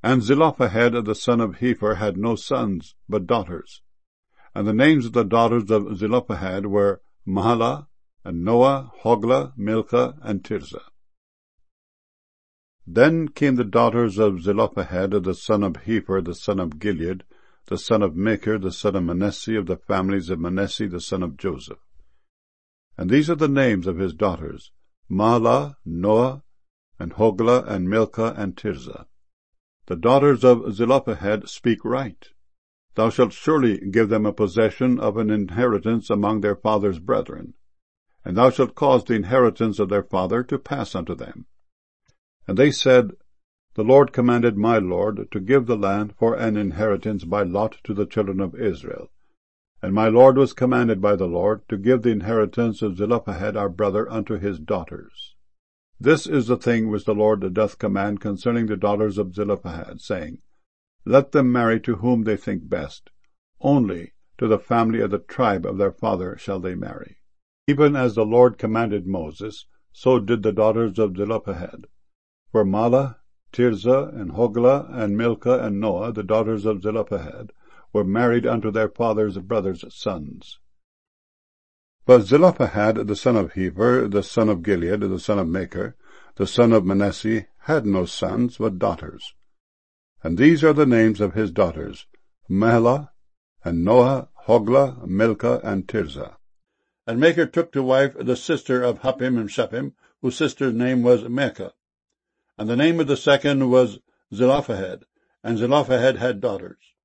And Zelophehad the son of Hepher had no sons, but daughters. And the names of the daughters of Zelophehad were Mahlah, and Noah, Hoglah, Milcah, and Tirzah. Then came the daughters of Zelophehad the son of Hepher the son of Gilead, the son of Machir, the son of Manasseh, of the families of Manasseh, the son of Joseph. And these are the names of his daughters, Mahlah, Noah, and Hoglah, and Milcah, and Tirzah. The daughters of Zelophehad speak right. Thou shalt surely give them a possession of an inheritance among their father's brethren, and thou shalt cause the inheritance of their father to pass unto them. And they said, The Lord commanded my Lord to give the land for an inheritance by lot to the children of Israel. And my Lord was commanded by the Lord to give the inheritance of Zelophehad our brother unto his daughters. This is the thing which the Lord doth command concerning the daughters of Zelophehad, saying, Let them marry to whom they think best. Only to the family of the tribe of their father shall they marry. Even as the Lord commanded Moses, so did the daughters of Zelophehad. For Mahlah, Tirzah, and Hoglah, and Milcah, and Noah, the daughters of Zelophehad, were married unto their father's brothers' sons. But Zelophehad the son of Hepher, the son of Gilead, the son of Machir, the son of Manasseh, had no sons, but daughters. And these are the names of his daughters, Mahlah, and Noah, Hoglah, Milcah, and Tirzah. And Machir took to wife the sister of Huppim and Shuppim, whose sister's name was Maachah. And the name of the second was Zelophehad, and Zelophehad had daughters.